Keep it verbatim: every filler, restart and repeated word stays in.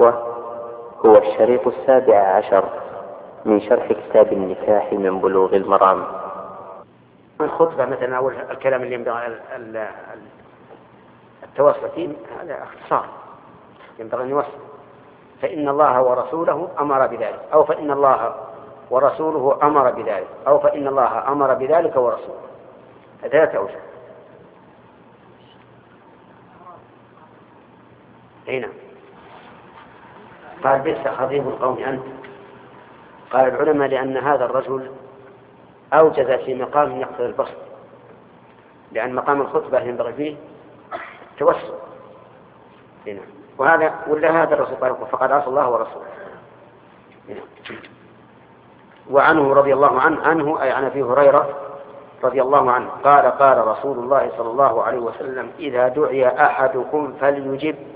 الإخوة هو الشريط السابع عشر من شرح كتاب النكاح من بلوغ المرام. الخطبة مثلا أو الكلام اللي ينبغي التوصل فيه هذا اختصار ينبغي أن يوصل، فإن الله ورسوله أمر بذلك، أو فإن الله ورسوله أمر بذلك، أو فإن الله أمر بذلك ورسوله، ثلاثة أوجه. هنا قال بئس خطيب القوم أنت. قال العلماء لأن هذا الرجل أوجز في مقام يقتضي البسط، لأن مقام الخطبة ينبغي فيه توسل هنا، وهذا ولا هذا الرسول قال فقد عصى الله ورسوله هنا. وعنه رضي الله عنه عنه أي عن أبي هريرة رضي الله عنه قال قال رسول الله صلى الله عليه وسلم إذا دعي أحدكم فليجب